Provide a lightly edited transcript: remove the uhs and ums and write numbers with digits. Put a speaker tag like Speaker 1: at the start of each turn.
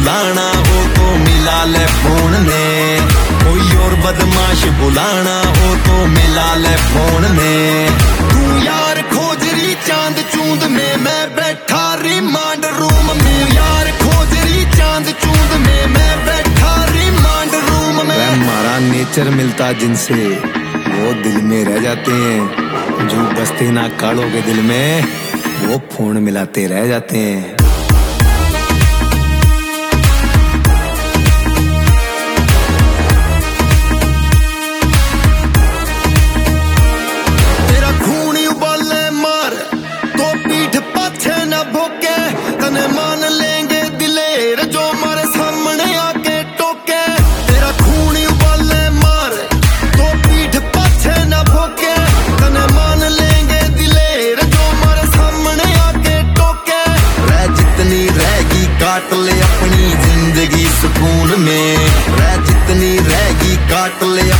Speaker 1: बुलाना वो तो मिला ले फोन में, कोई और बदमाश बुलाना वो तो मिला ले फोन में। तू यार खोज रही चांद चूंद में, मैं बैठा रिमांड रूम में। यार खोज रही चांद चूंद में, मैं बैठा रिमांड रूम में। हमारा नेचर मिलता जिनसे वो दिल में रह जाते हैं, जो बसते ना कालों के दिल में वो फोन मिलाते रह जाते हैं। तेरा खून उबाले मार तो पीठ पाछे न भोके, तने मान लेंगे दिलेर जो मारे सामने आके टोके। तेरा खून उबाले मार तो पीठ पाछे न भोके, तने मान लेंगे दिलेर जो मारे सामने आके टोके। रह जितनी रहेगी काट ले अपनी जिंदगी सुकून में, रह जितनी रहेगी काट ले